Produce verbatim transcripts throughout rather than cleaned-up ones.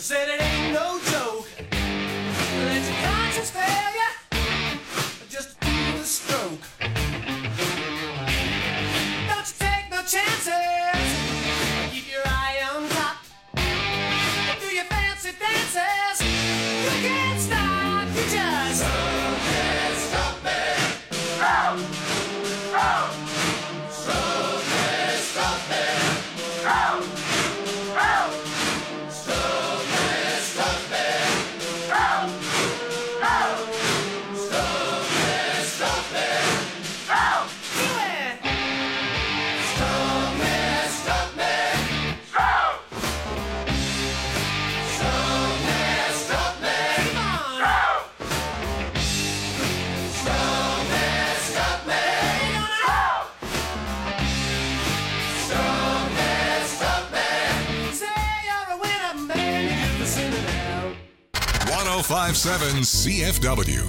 Said it ain't no joke. Let your conscience fail ya. Just do the stroke. Don't you take no chances. Keep your eye on top. Do your fancy dances. You can't stop. You just oh, can't stop me. Oh, oh. Stroke me, stop me. Oh, oh. Stroke me, stop me. Oh, oh. Stroke me, stop me. Oh, do it. Stroke me, stop me. Oh. Stroke me, stop me. Come on. Oh. Stroke me, stop me. Oh. Stroke me, stop me. Say you're a winner, man. You get the sinning out. one oh five point seven C F W.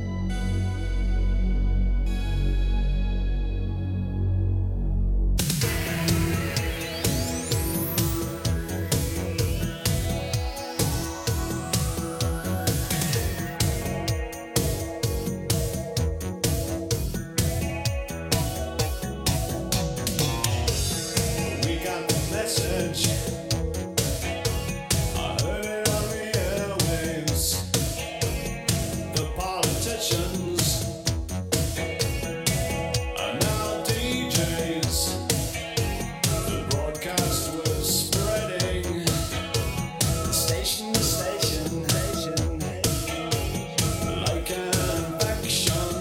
We got the message. I heard it on the airwaves. The politicians are now D Js. The broadcast was spreading station to station, like an infection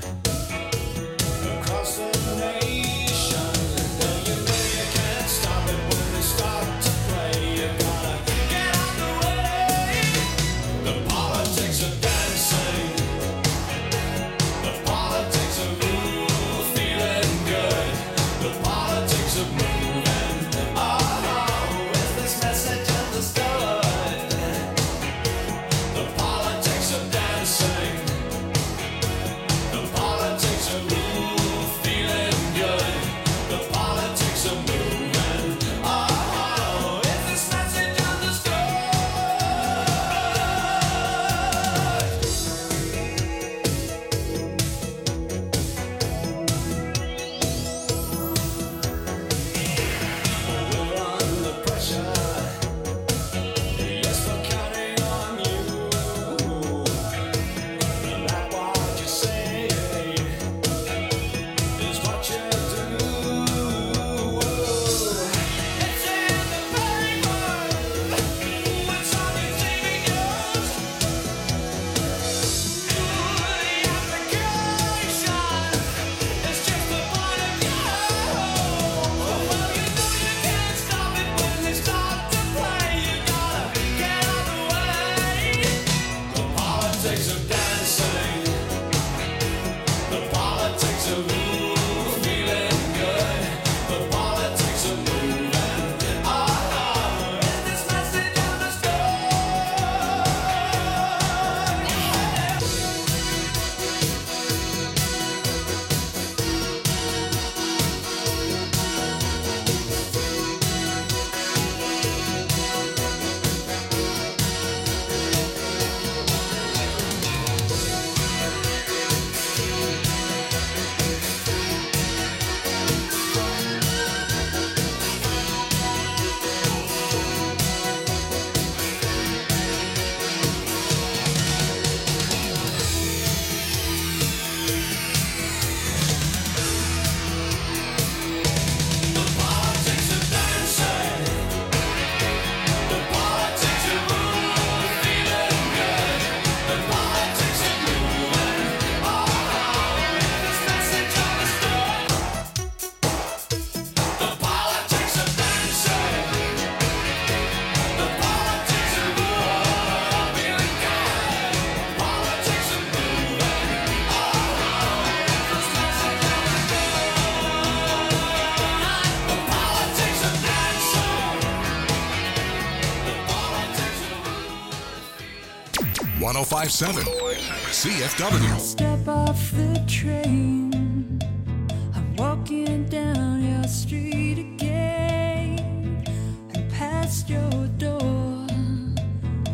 across the nation. Now you know you can't stop it when they start to play. You gotta get out the way. The politics of dancing, the politics of ooh, feeling good, the politics of moving. Oh, is this message understood? The politics of dancing, the politics of ooh, feeling good, the politics of moving. Oh, is this message understood? We're under pressure. Yes, we're counting on you. And that what you say is what you do. It's in the paper. It's on your T V news. The application is just a point of view. Well, you know you can't stop it when they start to play. You gotta get out the way. The politics of dancing, the politics of ooh, feeling good, the politics of moving. Oh, is this message understood? The politics of dancing, the politics of ooh, feeling good, the politics of moving. Oh, is this message understood? The politics of dancing, the politics of ooh, feeling good, politics of moving. Oh, is this message understood? The politics of dancing, the politics of one oh five point seven C F W. Step off the train. I'm walking down your street again and past your door.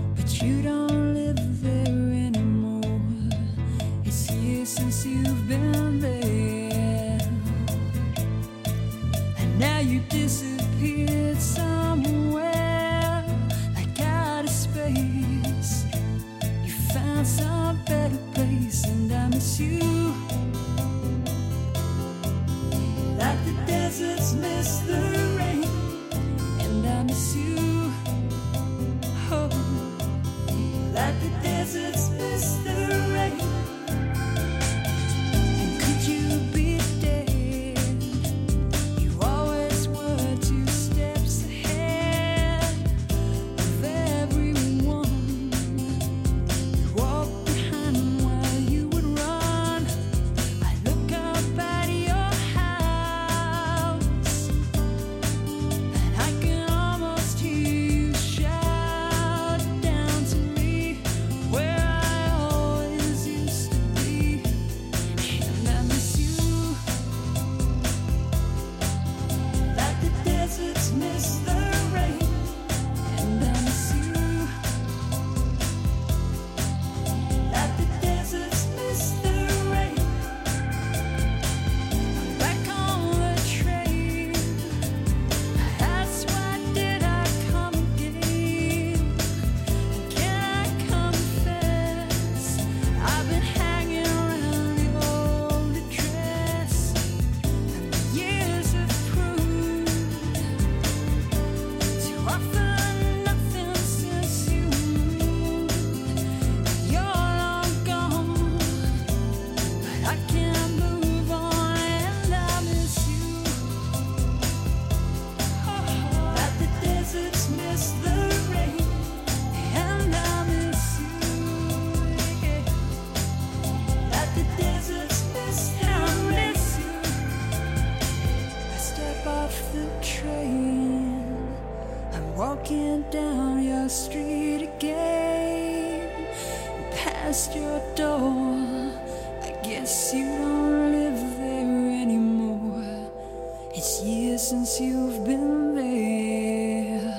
walking down your street again, past your door. I guess you don't live there anymore. It's years since you've been there,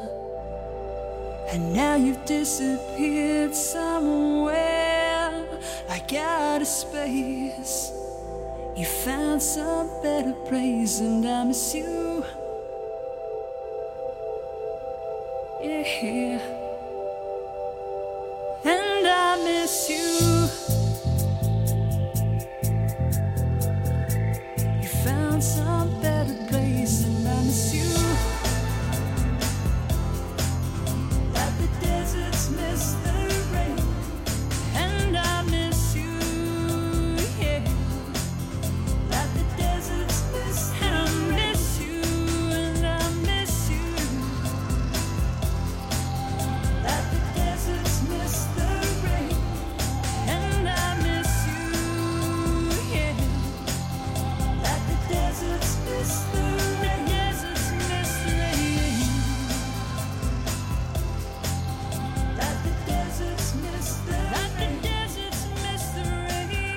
and now you've disappeared somewhere like out of space. You found some better place, and I miss you. Yeah, and I miss you. You found some better place, and I miss you. Like the deserts miss the rain, and I miss you. Yeah, like the deserts miss the rain. I miss you, and I miss you. Like the deserts miss the rain, and I miss you. Yeah, like the deserts miss the rain. Deserts miss the rain. Like the deserts miss the rain. Like the deserts miss the rain.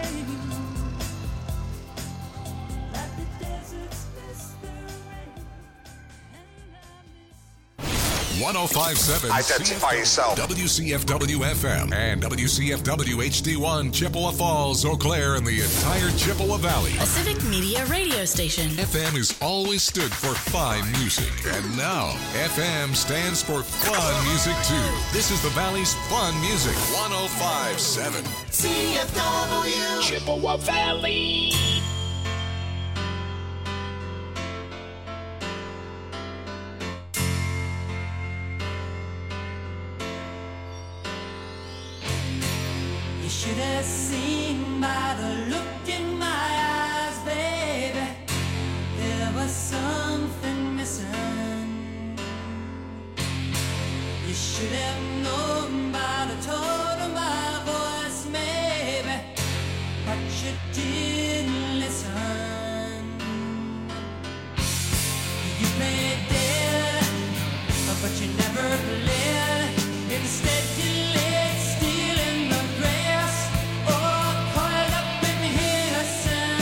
Like the deserts miss the rain. And I miss you. one oh five point seven Identify yourself. W C F W F M and W C F W H D one, Chippewa Falls, Eau Claire, and the entire Chippewa Valley. A Civic Media radio station. F M has always stood for fine music, and now F M stands for fun music too. This is the Valley's fun music. one oh five point seven. C F W Chippewa Valley. You should have seen by the look in my eyes, baby. There was something missing. You should have known by the tone of my voice, maybe, but you didn't listen. You played dead, but you never played. Instead you laid still in the grass, or coiled up in innocence.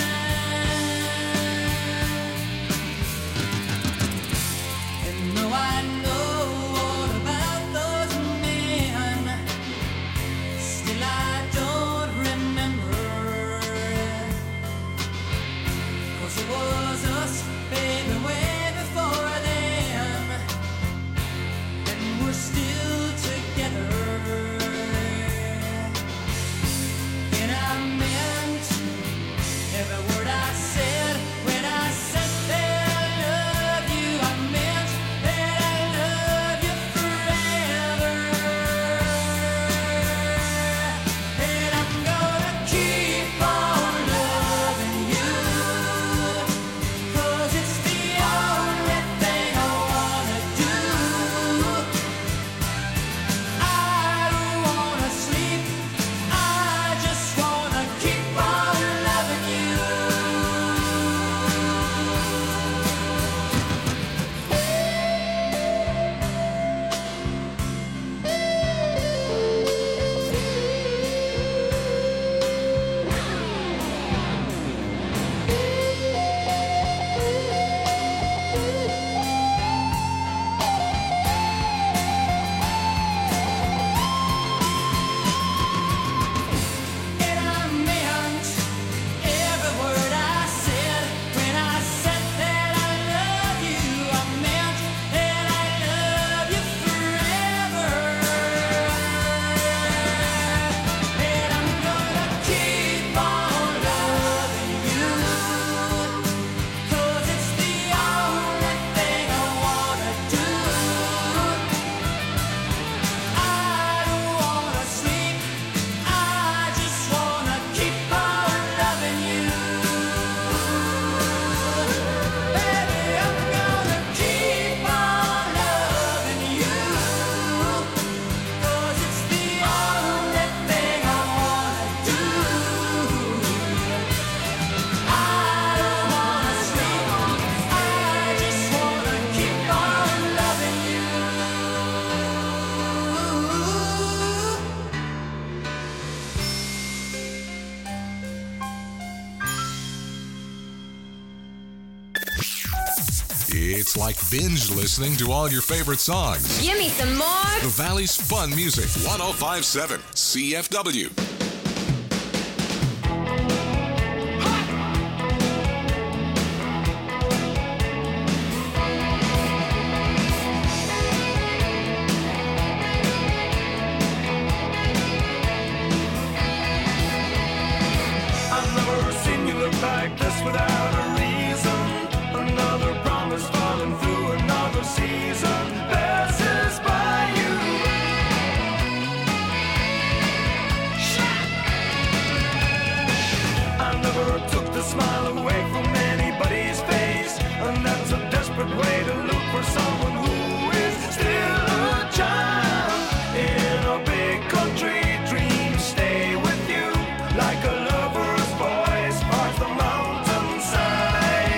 And though I know all about those men, still I don't remember. 'Cause it was us, baby, way before then. And we're still It's like binge listening to all your favorite songs. Give me some more. The Valley's Fun Music, one oh five point seven C F W. I've never seen you look like this without a reason. Another promise falling through another season passes by you. I never took the smile away from anybody's face, and that's a desperate way to look for someone who is still a child in a big country dream. Stay with you like a lover's voice parts the mountainside.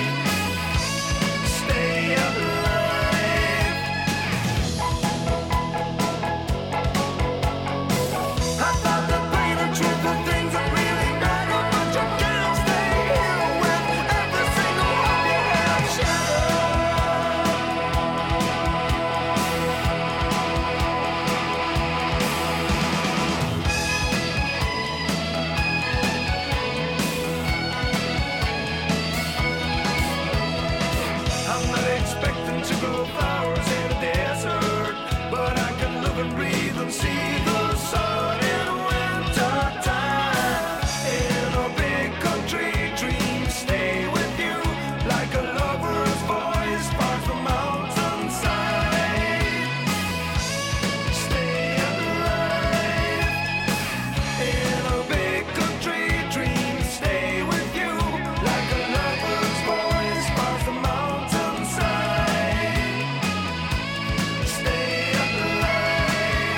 Stay alive. I thought that pain and truth were things that really matter, but you can't stay here with every single one you have shattered. I'm not expecting to grow flowers in a desert, but I can live and breathe and see the sun in winter time. In a big country dream, stay with you like a lover's voice parts the mountainside. Stay alive. In a big country dream, stay with you like a lover's voice parts the mountainside. Stay alive.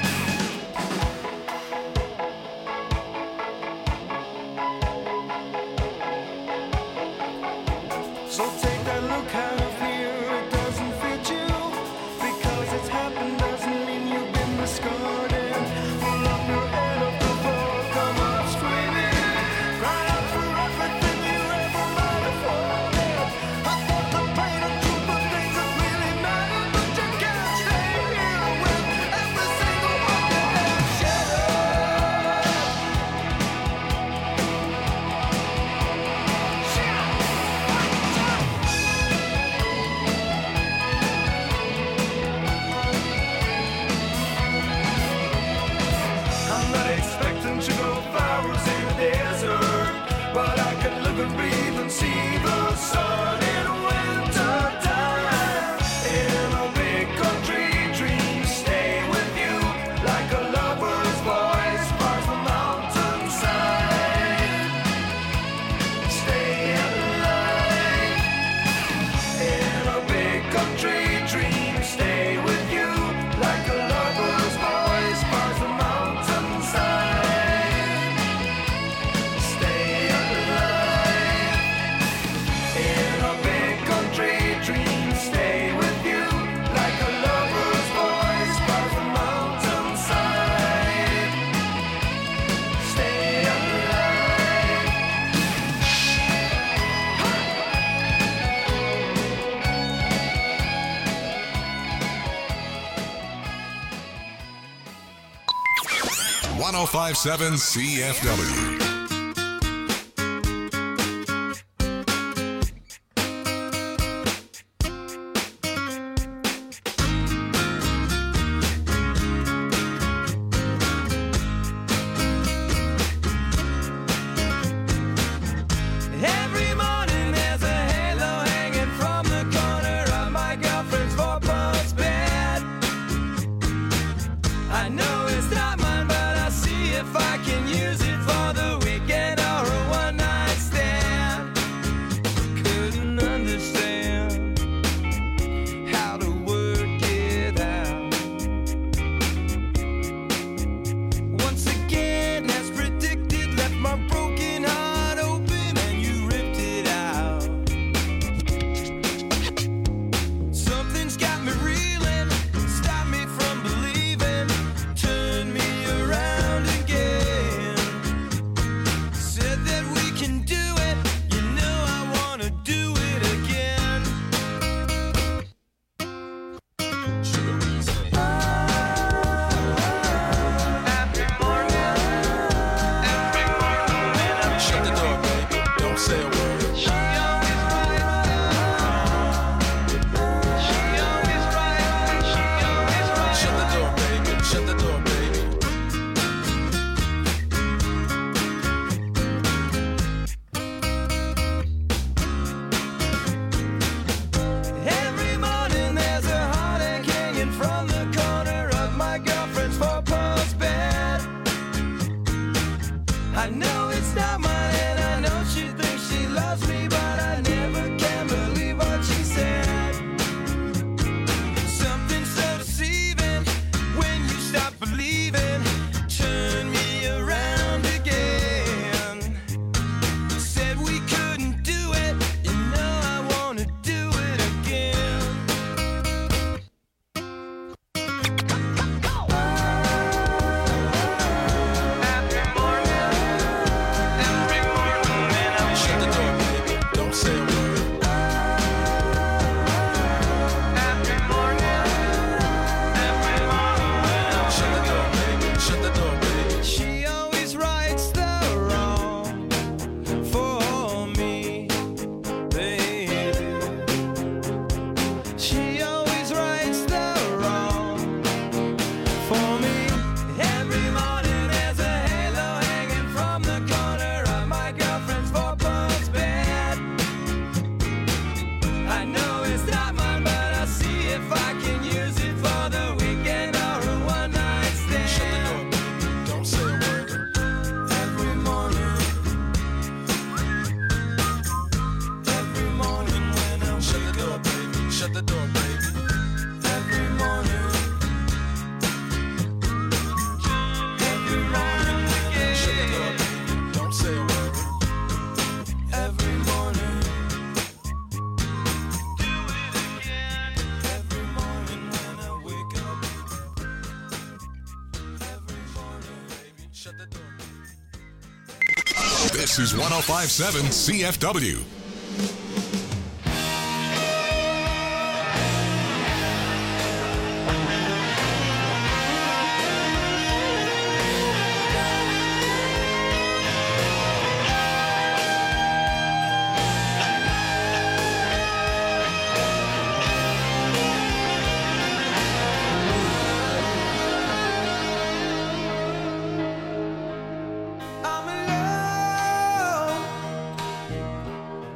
So take that look out of here, it doesn't fit you. Because it's happened doesn't mean you've been discarded. Pull up your head off the floor, come up screaming. Cry out for everything you ever might have wanted. I thought the pain and truth were things that really matter, but you can't stay here with every single one you have shattered. I'm not expecting to grow flowers in a desert, but I can live and breathe and see the sun in winter time. In a big country dream, stay with you like a lover's voice parts the mountainside. Stay alive. In a big country dream, stay with you like a lover's voice parts the mountainside. Stay alive. In a big country dream, stay with you like a lover's voice parts the mountainside. Stay alive. one oh five point seven C F W. Every morning there's a halo hanging from the corner of my girlfriend's four-post bed. I know it's not mine, but I'll see if I can use it for the weekend. shut the door. This is one oh five point seven C F W. I'm alone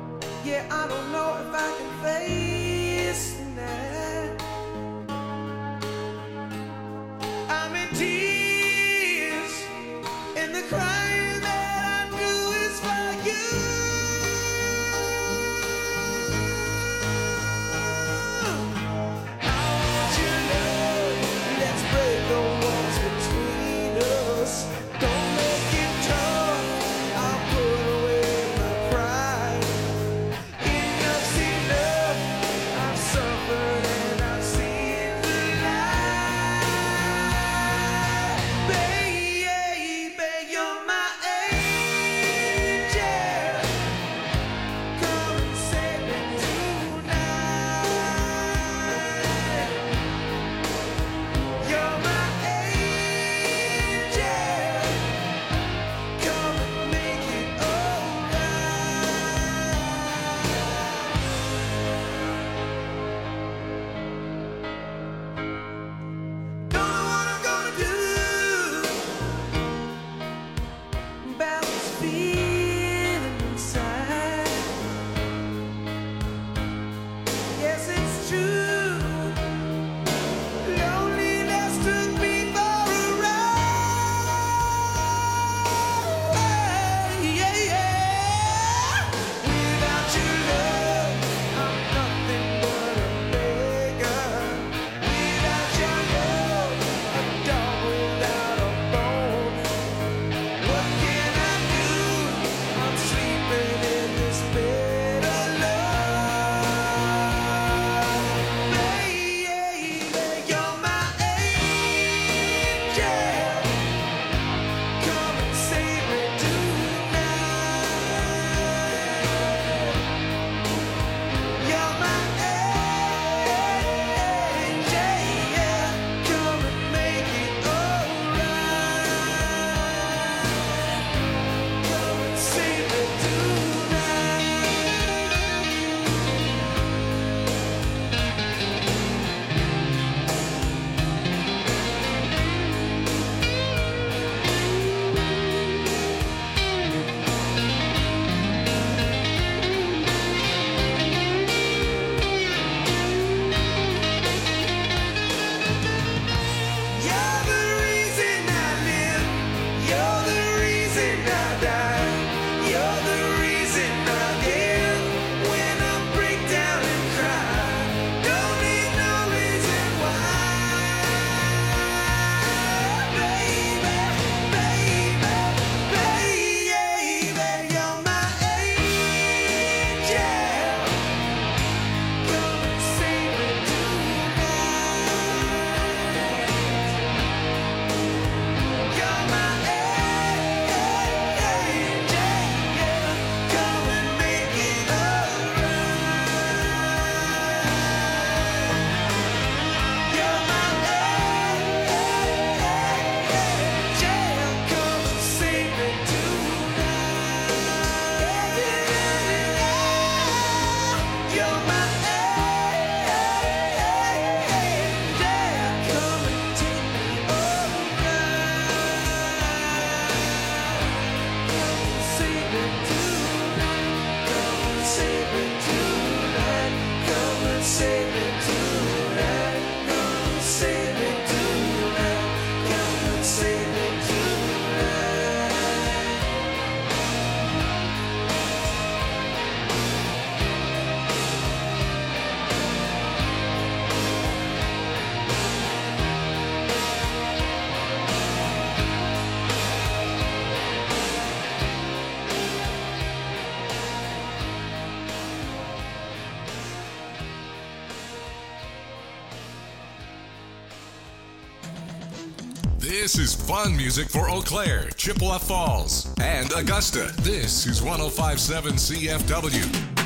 This is fun music for Eau Claire, Chippewa Falls, and Augusta. This is one oh five point seven C F W.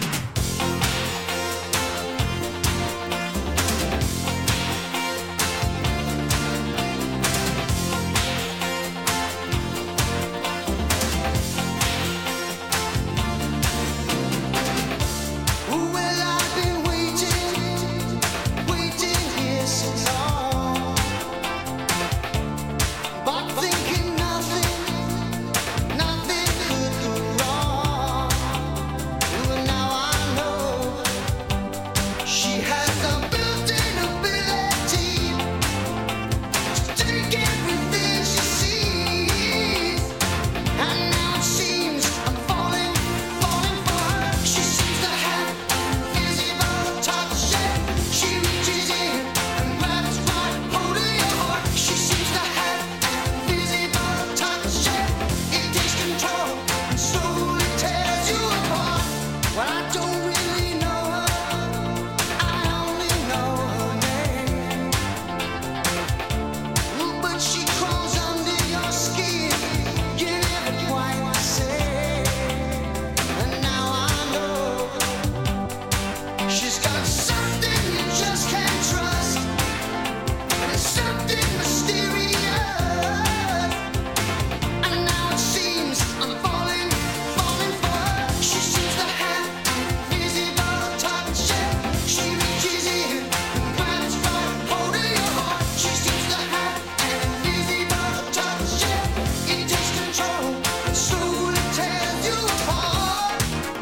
Well, I've been waiting, waiting here so long, but thinking nothing, nothing could go wrong. Well, now I know she has the built-in ability to take everything she sees, and now it seems I'm falling, falling for her. She seems to have invisible touch, yeah. She reaches in and grabs right hold of your heart. She seems to have invisible touch, yeah. It takes control and slowly tears you apart. Well, I don't really know her, I only know her name. Ooh, but she crawls under your skin, you never quite the same. And now I know she's got something you just can't trust, and it's something mysterious. And now it seems I'm falling, falling for her. She seems to have invisible touch, yeah. She reaches in and grabs right hold of your heart. She seems to have invisible touch, yeah. It takes control and slowly tears you apart.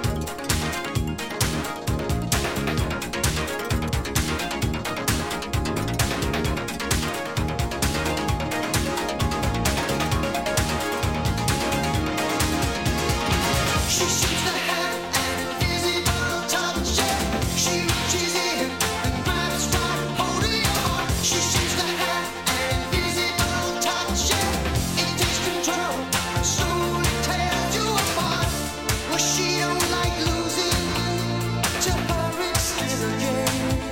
She seems to have an invisible touch, yeah. She reaches in and grabs right hold of your heart. She seems to have an invisible touch, yeah. It takes control and slowly tears you apart. Well, she don't like losing, to her it's still a game.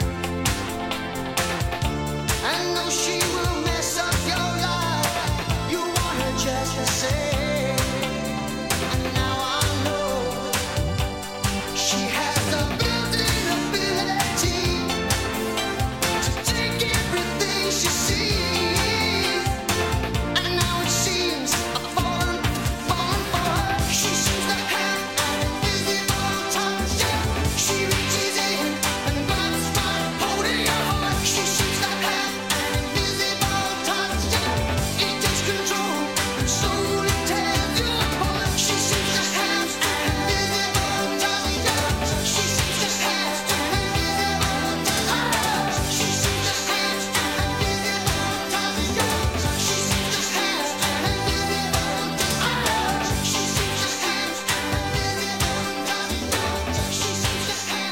And though she will mess up your life, you want her just the same. And now I know she has the built-in ability to take everything she sees. And now it seems I'm falling, falling for her. She seems to have an invisible touch, yeah. She reaches in and grabs right hold of your heart. She seems to have an invisible touch, yeah. It takes control and slowly tears you apart. She seems to have an invisible touch, yeah. She seems to have an invisible touch. She seems to have an invisible touch, yeah. She seems to have an invisible touch. She seems to have an invisible touch, yeah. She seems to have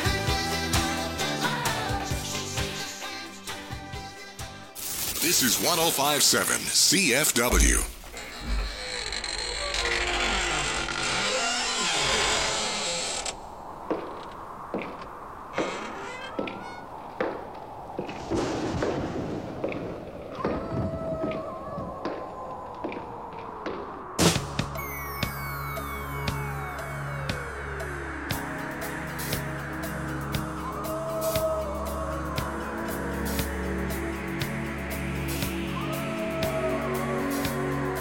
an invisible touch. This is one oh five point seven C F W. Well,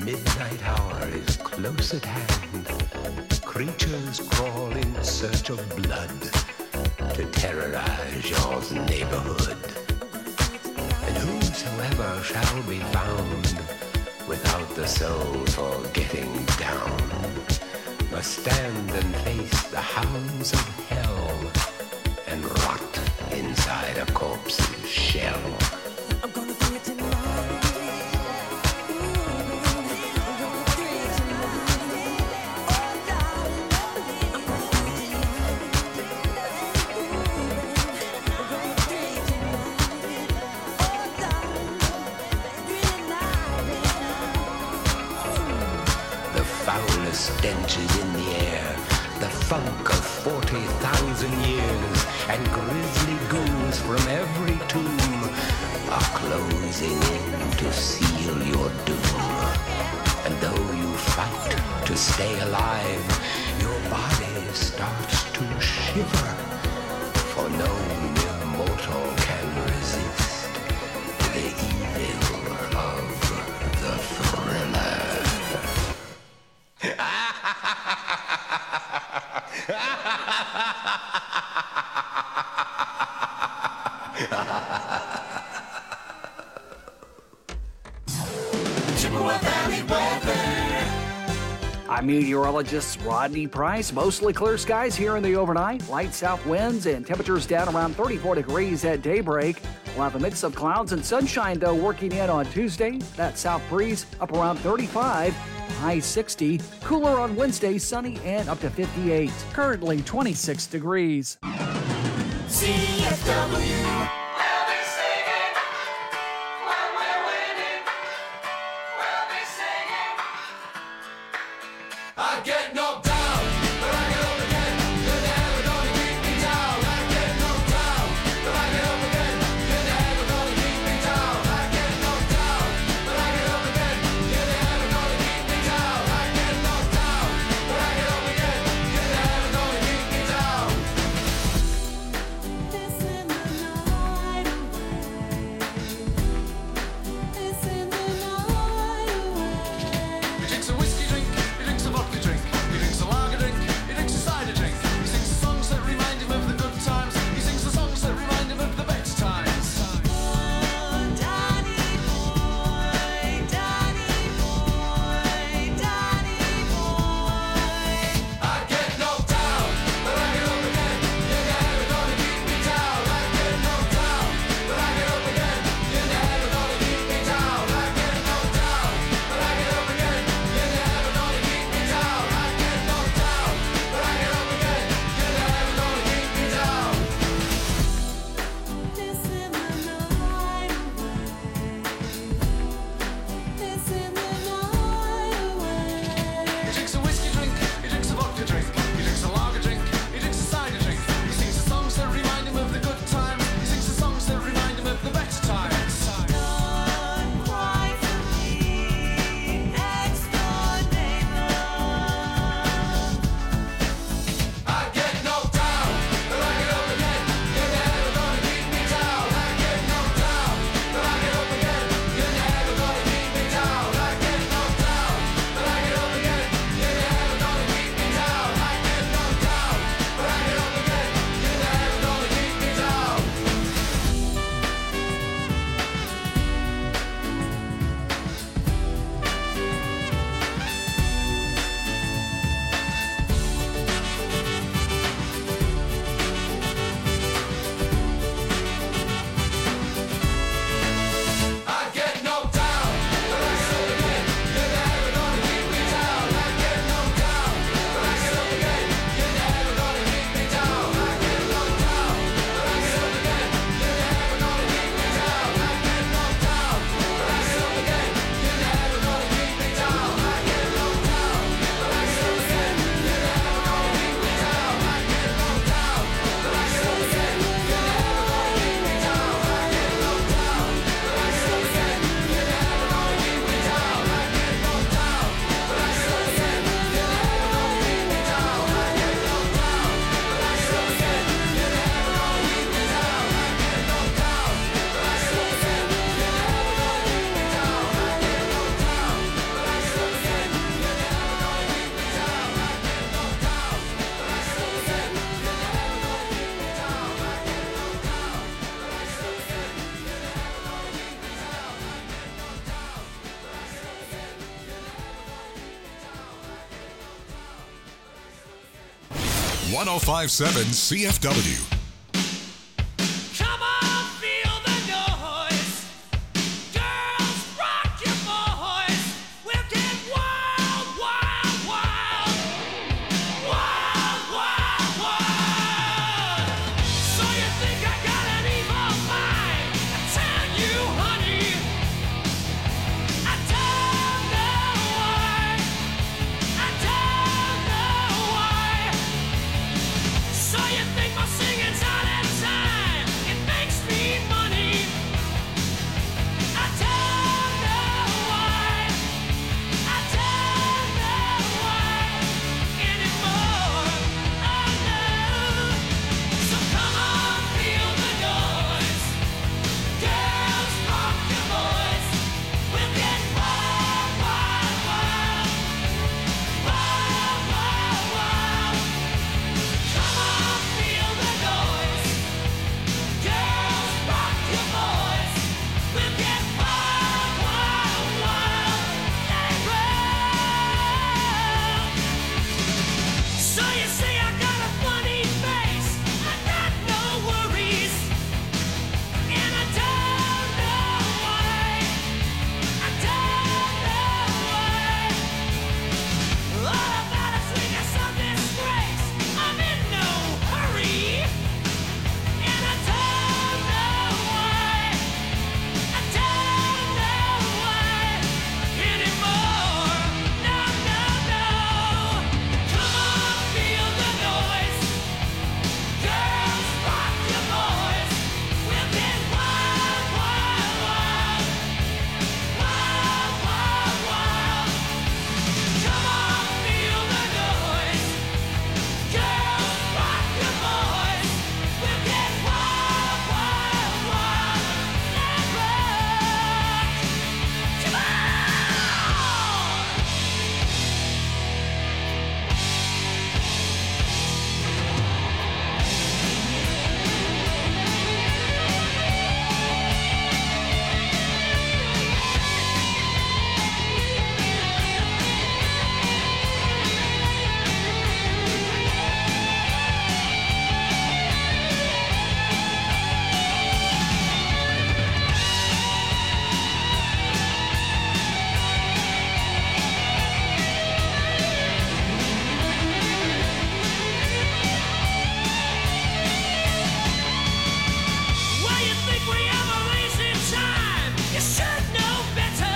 midnight hour is close at hand. Creatures crawl in search of blood to terrorize your neighborhood. And whosoever shall be found without the soul for getting down must stand and face the hounds of hell and rot inside a corpse's shell. I'm gonna do it tonight. The foulest stenches in the air, the funk of forty thousand years, and grisly ghouls from every tomb are closing in to seal your doom. And though you fight to stay alive, your body starts to shiver, for no mere mortal can resist the evil of the thriller. Chippewa Valley weather. I'm meteorologist Rodney Price. Mostly clear skies here in the overnight. Light south winds and temperatures down around thirty-four degrees at daybreak. We'll have a mix of clouds and sunshine, though, working in on Tuesday. That south breeze up around thirty-five, high sixty. Cooler on Wednesday, sunny and up to fifty-eight. Currently twenty-six degrees. C F W. We'll be singing when we're winning. We'll be singing. I get knocked down, but I get up again. You're never gonna keep me down. I get knocked down, but I get up again. You're never gonna keep me down. I get knocked down, but I get up again. You're never gonna keep me down. I get knocked down, but I get up again. You're never gonna keep me down. This in the night away. This in the night away. He drinks a whiskey drink, he drinks a vodka drink, he drinks a one oh five point seven C F W. Come on, feel the noise. Girls, rock your voice. We'll get wild, wild, wild. Wild, wild, wild. So you think I got an evil mind? I tell you, honey, I don't know why. I don't know why. So you think my singing's out of time? It makes me money. I don't know why. I don't know why anymore. Oh no. So come on, feel the noise. Girls, rock your voice. We'll get wild, wild, wild. Wild, wild, wild. Come on, feel the noise. Girls, rock your voice. We'll get wild, wild, wild. Let it roll. So you say I got a funny face. I got no worries, and I don't know why. I don't know why. All about a swing of some disgrace. I'm in no hurry, and I don't know why. I don't know why anymore. No, no, no. Come on, feel the noise. Girls, rock your voice. We'll get wild, wild, wild. Wild, wild, wild. Come on, feel the noise. Girls, rock your voice. We'll get wild, wild, wild. Let it rock. Come on. Why you think we have a lazy time? You should know better.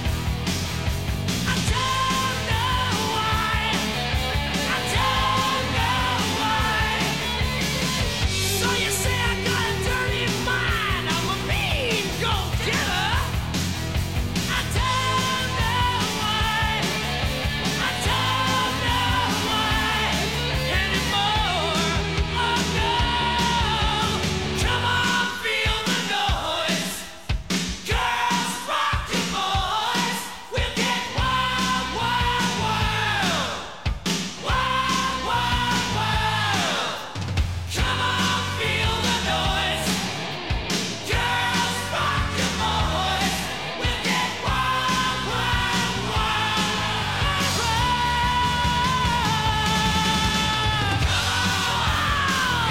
I don't know why. I don't know why. So you say I got a dirty mind? I'm a mean go-getter. I don't know why. I don't know why anymore. Oh no. Come on, feel the noise. Girls, rock your voice. We'll get wild, wild, wild. Wild, wild, wild. Come on, feel the noise. Girls, rock your voice. We'll get wild, wild, wild. Come on,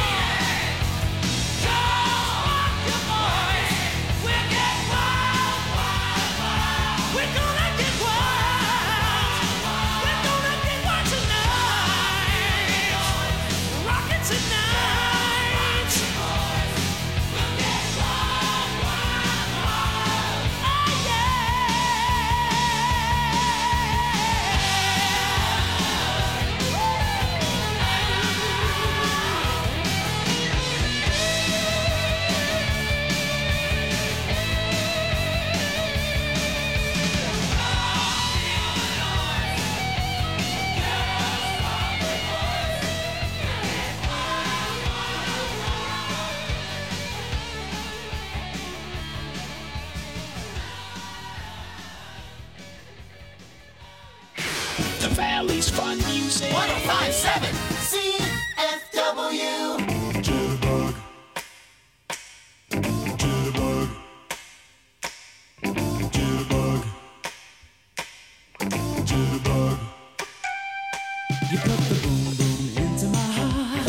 girls, rock your voice. We'll get wild, wild, wild. We're gonna get wild. We're gonna get wild tonight. Rockin' tonight. We'll get wild, wild, wild. Oh The Valley's fun music. one oh five point seven C F W. Jitterbug. Jitterbug. Jitterbug. Jitterbug. You put the boom boom into my heart.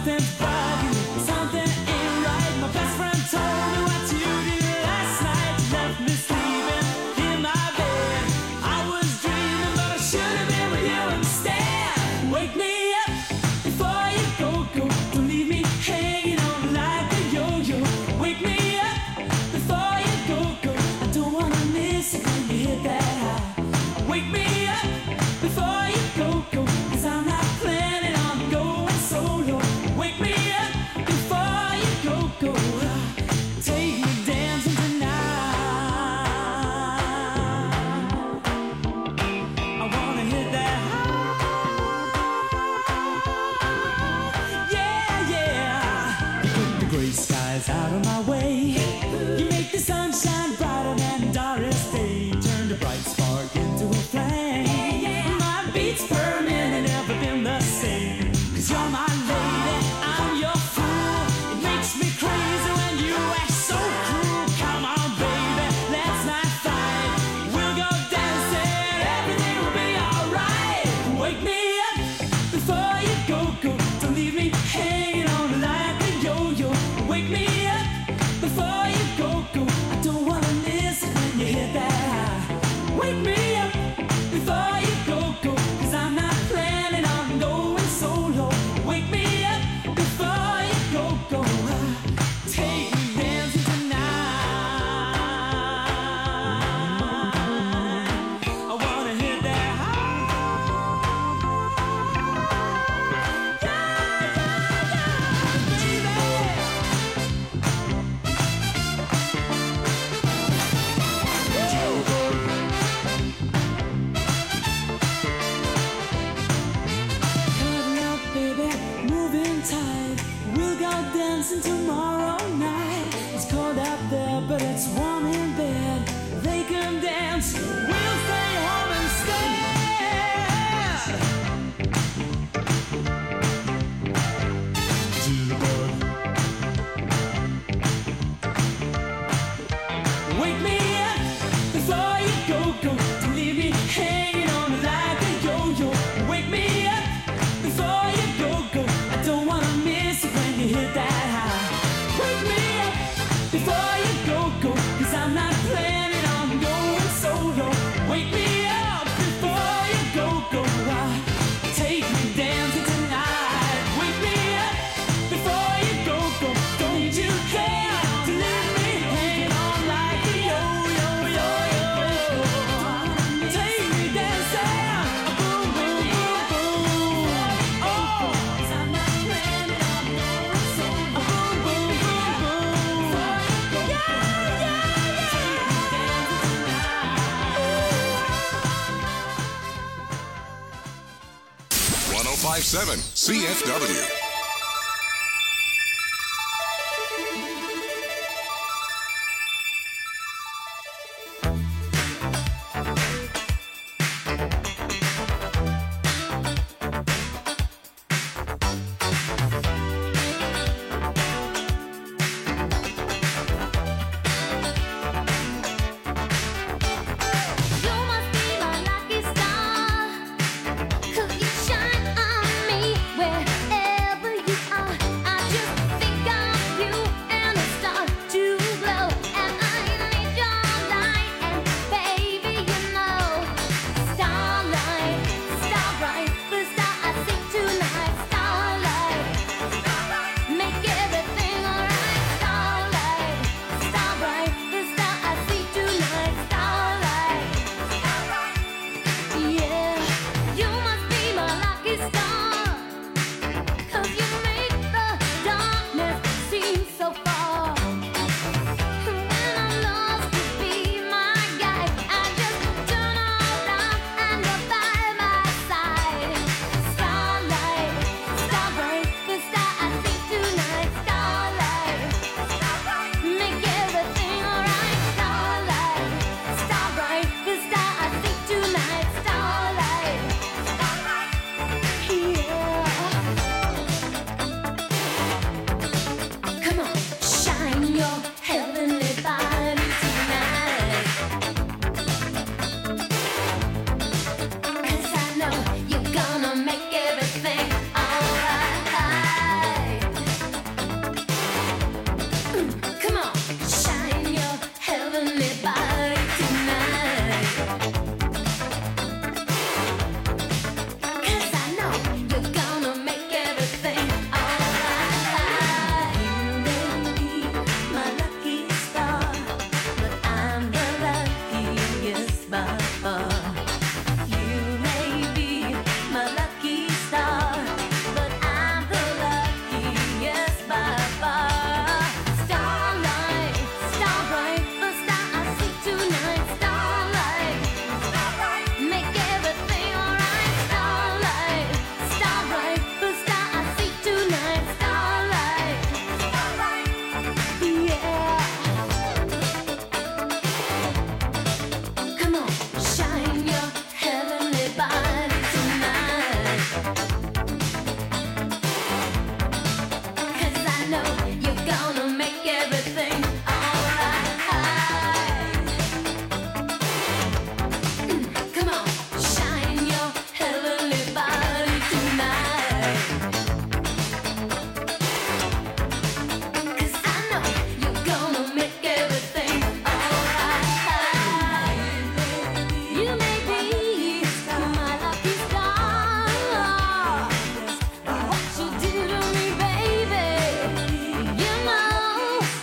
something's bugging, something ain't right. My best friend told me what you did last night. You left me sleeping in my bed. I was dreaming, but I should have been with you instead. Wake me up before you go, go. Don't leave me hanging on like a yo-yo. Wake me up before you go, go. I don't wanna miss it when you hit that high. Wake me up before you go, go. Cause I'm not planning on going solo. Wake me up before you go, go. Take me dancing tonight. I wanna hit that high. Yeah, yeah. You put the gray skies out of my way. You make the sunshine brighter than Doris Day. Turn the bright spark into a flame. My beats per minute never been the same. Cause you're my lady, I'm your fool. It makes me crazy when you act so cruel. Come on, baby, let's not fight. We'll go dancing, everything will be alright. Wake me up before you go, go. Don't leave me hanging on like a yo-yo. Wake me up before you go, go. I don't wanna miss it when you hit that high. Wake me up before you go, go. Cause I'm not planning on going solo. Wake me up before you go, go. Take me dancing tonight. I wanna hit that high. Yeah, yeah, yeah, Cuddle up, baby, moving tight. We'll go dancing tomorrow night. It's cold out there, but it's warm in bed. They can dance, we'll stay home instead. Wake me up before you go, go. Don't leave me hanging on like a yo-yo. Wake me up before you go, go. I don't wanna miss it when you hit that high. Wake me up before you go, go. Cause I'm not planning on going solo. Wake me up before you go, go. Take me dancing tonight. Wake me up before you go, go. Don't you care to leave me hanging on like a yo-yo, yo-yo. Take me dancing, boom, boom, boom, boom. Oh, cause I'm not planning on going solo. Boom, boom, boom, boom. Yeah, yeah, yeah. one oh five point seven C F W. You must be my lucky star, 'cause you shine on me wherever know you're gonna make everything alright. Mm, come on, shine your heavenly body tonight. 'Cause I know you're gonna make everything alright. You may be my lucky star. What you do to me, baby, you know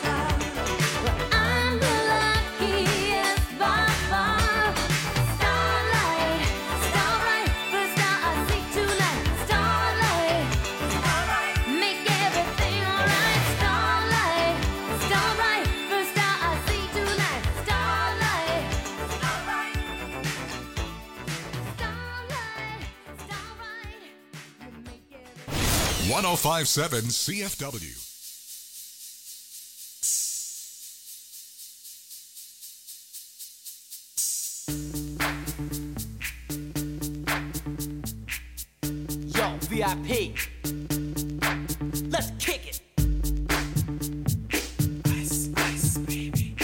I'm the luckiest by far. Starlight, starlight, first star I see tonight. Starlight, starlight, make everything alright. Starlight, starlight, first star I see tonight. Starlight, starlight, starlight, starlight, you make everything. one oh five point seven C F W. Yo, V I P. Let's kick it. Ice, ice, baby.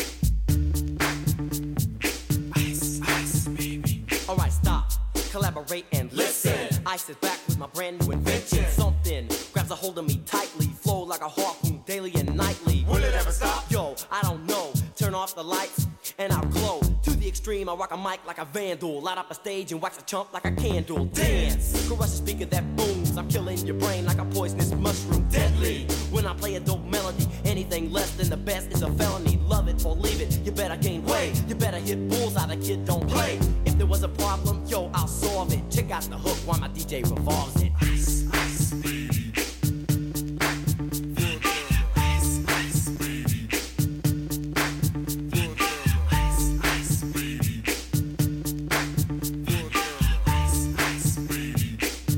Ice, ice, baby. Alright, stop. Collaborate and listen. Ice is back with my brand new invention. Something grabs a hold of me tightly. Flow like a harpoon daily and nightly. Will it ever stop? Yo, I don't know. Turn off the lights and I'll glow. To the extreme, I rock a mic like a vandal. Light up a stage and wax a chump like a candle. Dance, crush a speaker that booms. I'm killing your brain like a poisonous mushroom. Deadly, when I play a dope melody. Anything less than the best is a felony. Love it or leave it, you better gain weight. You better hit bullseye, the kid don't play. If there was a problem, yo, I'll solve it. Check out the hook while my D J revolves it. Ice, ice, baby. Ice, ice, baby. Ice, ice, baby. Ice, ice, baby.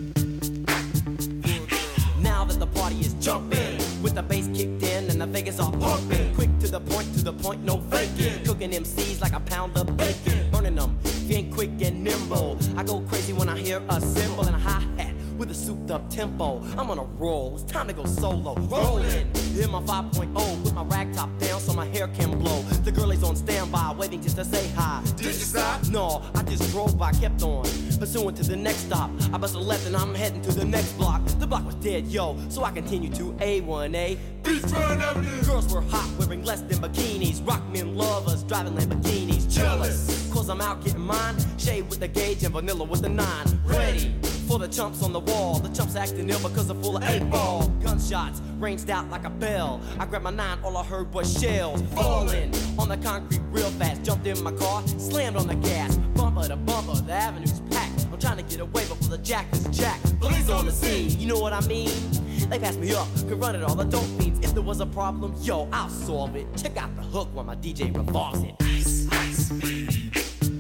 Now that the party is jumping, with the bass kicked in and the Vegas are pumping. Quick to the point, to the point, no faking. Cooking M Cs like a pound of bacon. Burning them, if you ain't quick and nimble. I go crazy when I hear a cymbal and a hi-hat with a souped up tempo. I'm on a roll, it's time to go solo. Rolling, in my five point oh, with my rag top down so my hair can blow. The girl is on standby, waiting just to say hi. Did you stop? No, I just drove by, kept on, pursuing to the next stop. I bust a left and I'm heading to the next block. The block was dead, yo, so I continue to A one A. Beachfront Avenue. Girls were hot, wearing less than bikinis. Rock men lovers, driving Lamborghinis. Jealous, cause I'm out getting mine. Shade with the gauge and vanilla with the nine. Ready for the chumps on the wall. The chumps acting ill because they're full of eight ball. Gunshots ranged out like a bell. I grabbed my nine, all I heard was shells falling on the concrete real fast. Jumped in my car, slammed on the gas. Bumper to bumper, the avenue's packed. I'm trying to get away before the jack is jacked. Police on the scene, you know what I mean? They passed me up, could run it all, the dope fiends. If there was a problem, yo, I'll solve it. Check out the hook while my D J revolves it. Ice, ice, baby.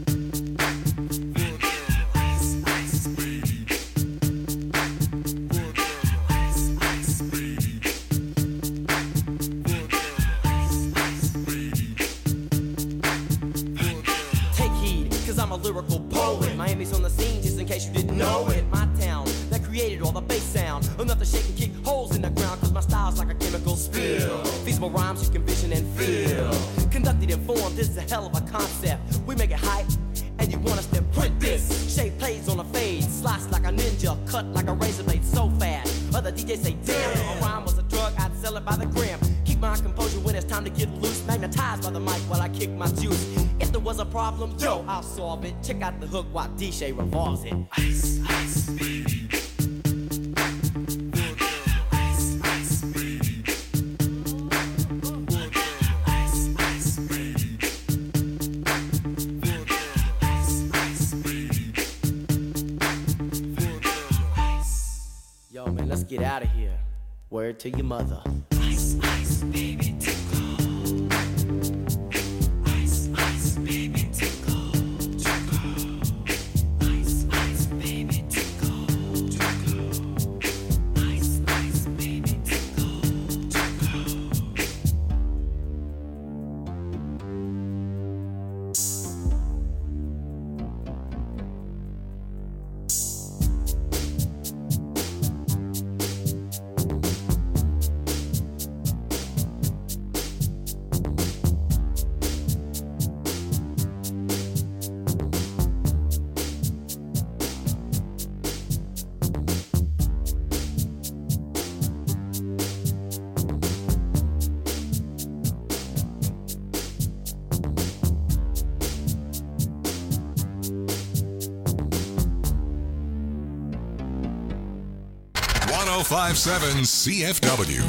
Ice, ice, baby. Ice, ice, baby. Ice, ice, baby. Take heed, cause I'm a lyrical poet. Miami's on the scene, just in case you didn't know it. My town, that created all the bass sound. Enough to shake and kick holes in the ground, cause my style's like a chemical spill. Feasible rhymes you can vision and feel. Conducted in form, this is a hell of a concept. We make it hype, and you want us to print this. Shape plays on a fade, slice like a ninja, cut like a razor blade so fast. Other D Js say, damn, if a rhyme was a drug, I'd sell it by the gram. Keep my composure when it's time to get loose. Magnetized by the mic while I kick my juice. If there was a problem, yo, I'll solve it. Check out the hook while D J revolves it. Ice, ice, baby. Yo, man, let's get out of here. Word to your mother. Ice, ice, baby, tickle. Ice, ice, baby, tickle. Tickle. Ice, ice, baby, tickle. Tickle. Ice, ice, baby, tickle. Tickle. oh five seven C F W.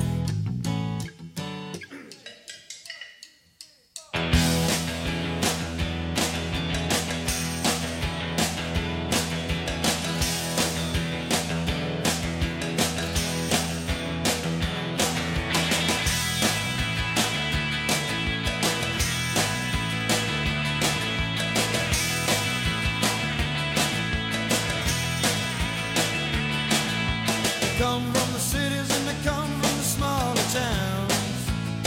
Come from the cities and they come from the smaller towns.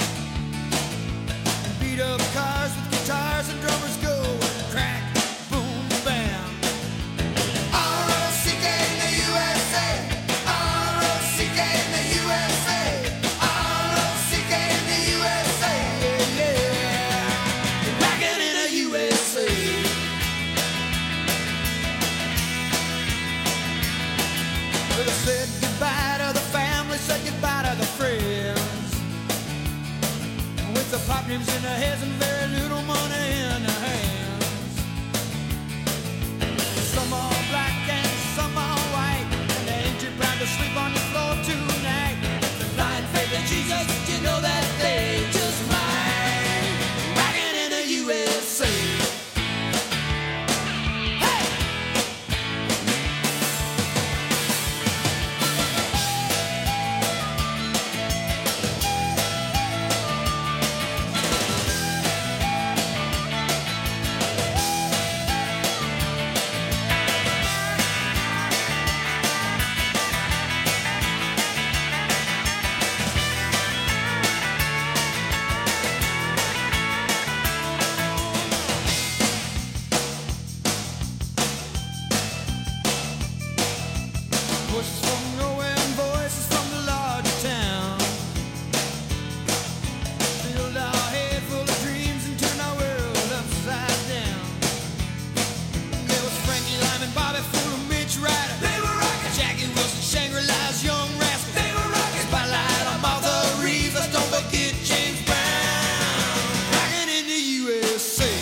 And beat up cars with guitars and drummers go crack, boom, bam. R O C K in the U S A. R O C K in the U S A. R O C K in the U S A. Yeah, yeah. Rockin' in the U S A. Well, I said goodbye to the family, said goodbye to the friends. With the pop names in their heads and very little money in their hands. Some are black and some are white, and they ain't too proud to sleep on the floor tonight. The blind faith in Jesus, you know that they just might. Rockin' in the U S A. Voices from nowhere and voices from the larger town. Filled our head full of dreams and turned our world upside down. There was Frankie Lyman, Bobby Fuller, Mitch Ryder. They were rockin'. Jackie Wilson, Shangri-La's Young Rascals. They were rockin'. Spotlight on Martha Reeves. Let's don't forget James Brown. Rockin' in the U S A.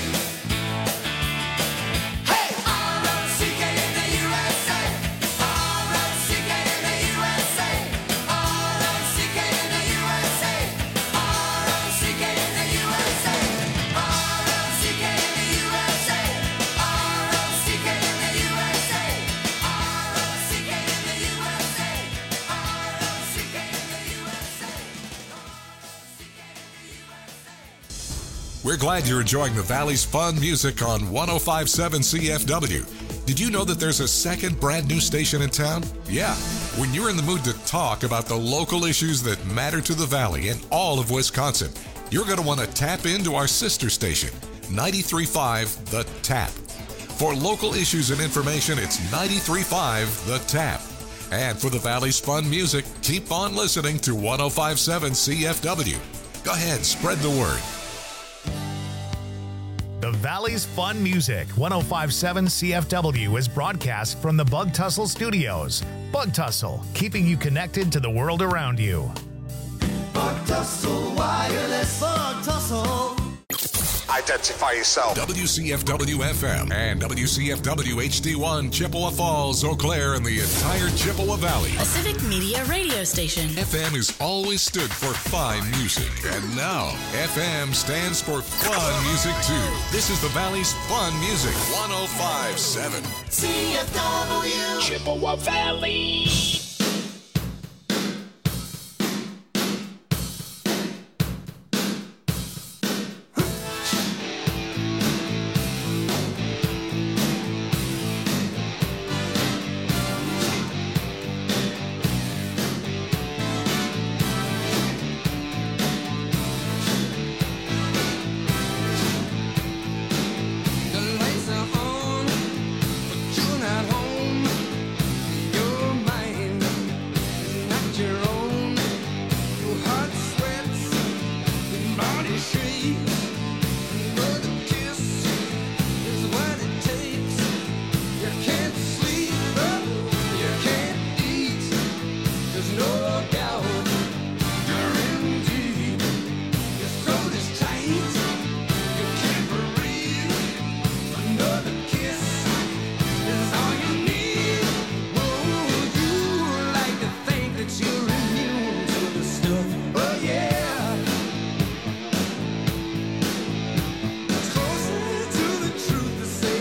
Hey! R O C K in the U S A. R O C K in the U S A. R O C K in the U S A. R O C K in the U S A. R O C K in the U S A. R O C K in the U S A. R O C K in the U S A. R O C K in the U S A. We're glad you're enjoying the Valley's fun music on one oh five seven C F W. Did you know that there's a second brand new station in town? Yeah. When you're in the mood to talk about the local issues that matter to the Valley and all of Wisconsin, you're going to want to tap into our sister station, ninety-three point five The Tap. For local issues and information, it's ninety-three point five The Tap. And for the Valley's fun music, keep on listening to one oh five seven C F W. Go ahead, spread the word. The Valley's Fun Music, one oh five point seven C F W, is broadcast from the Bug Tussle Studios. Bug Tussle, keeping you connected to the world around you. Bug Tussle Wireless. Bug Tussle. Identify yourself. W C F W F M and W C F W H D one, Chippewa Falls, Eau Claire, and the entire Chippewa Valley. A civic media radio station. F M has always stood for fine music, and now F M stands for fun music too. This is the Valley's Fun Music, one oh five point seven C F W. Chippewa Valley.